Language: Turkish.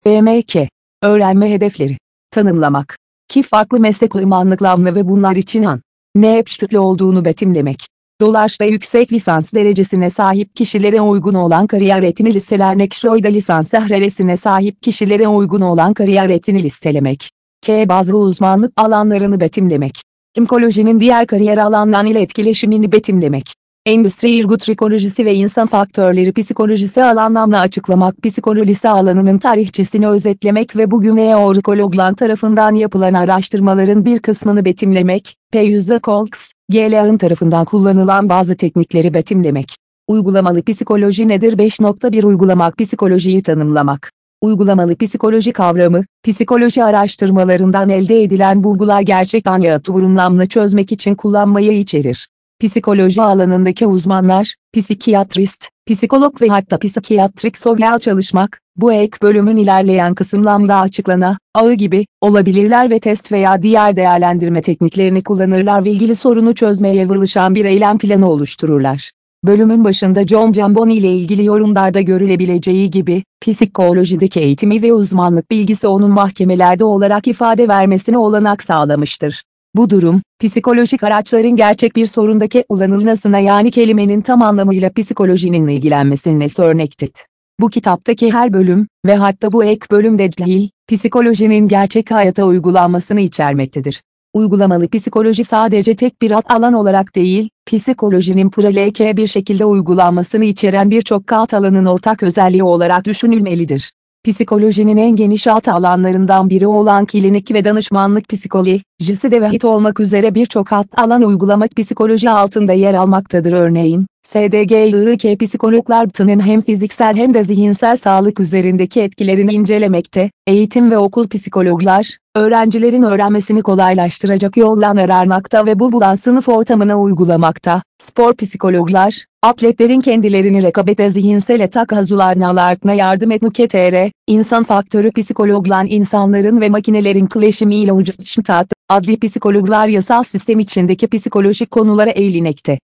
BMK. Öğrenme hedefleri. Tanımlamak. Ki farklı meslek uzmanlıklarını ve bunlar için ne hepştütlü olduğunu betimlemek. Dolaş'ta yüksek lisans derecesine sahip kişilere uygun olan kariyer etini listelemek. Şoy'da lisans derecesine sahip kişilere uygun olan kariyer etini listelemek. K. Bazı uzmanlık alanlarını betimlemek. Psikolojinin diğer kariyer alanlarıyla etkileşimini betimlemek. Endüstri psikolojisi ve insan faktörleri psikolojisi alanlarını açıklamak. Psikolojisi alanının tarihçesini özetlemek ve bugün neoorkologlar tarafından yapılan araştırmaların bir kısmını betimlemek. P. Cox, G. tarafından kullanılan bazı teknikleri betimlemek. Uygulamalı psikoloji nedir? 5.1 Uygulamak psikolojiyi tanımlamak. Uygulamalı psikoloji kavramı, psikoloji araştırmalarından elde edilen bulgular gerçek hayatı vurumlamla çözmek için kullanmayı içerir. Psikoloji alanındaki uzmanlar, psikiyatrist, psikolog ve hatta psikiyatrik sosyal çalışmak, bu ek bölümün ilerleyen kısımlarında açıklana, ağı gibi, olabilirler ve test veya diğer değerlendirme tekniklerini kullanırlar ve ilgili sorunu çözmeye çalışan bir eylem planı oluştururlar. Bölümün başında John Jamboni ile ilgili yorumlarda görülebileceği gibi, psikolojideki eğitimi ve uzmanlık bilgisi onun mahkemelerde olarak ifade vermesine olanak sağlamıştır. Bu durum, psikolojik araçların gerçek bir sorundaki kullanılmasına yani kelimenin tam anlamıyla psikolojinin ilgilenmesine örnektir. Bu kitaptaki her bölüm ve hatta bu ek bölüm de dahil, psikolojinin gerçek hayata uygulanmasını içermektedir. Uygulamalı psikoloji sadece tek bir alt alan olarak değil, psikolojinin pratik bir şekilde uygulanmasını içeren birçok alt alanın ortak özelliği olarak düşünülmelidir. Psikolojinin en geniş alt alanlarından biri olan klinik ve danışmanlık psikolojisi de dahil olmak üzere birçok alt alan uygulamak psikoloji altında yer almaktadır. Örneğin, SDGIK psikologların hem fiziksel hem de zihinsel sağlık üzerindeki etkilerini incelemekte, eğitim ve okul psikologlar, öğrencilerin öğrenmesini kolaylaştıracak yollar aramakta ve bu bulan sınıf ortamına uygulamakta, spor psikologlar, atletlerin kendilerini rekabete zihinsel atak hazırlanmalarına yardım etmektedir. İnsan faktörü psikologlar insanların ve makinelerin kileşimiyle uçuşmakta, adli psikologlar yasal sistem içindeki psikolojik konulara eğilinmekte.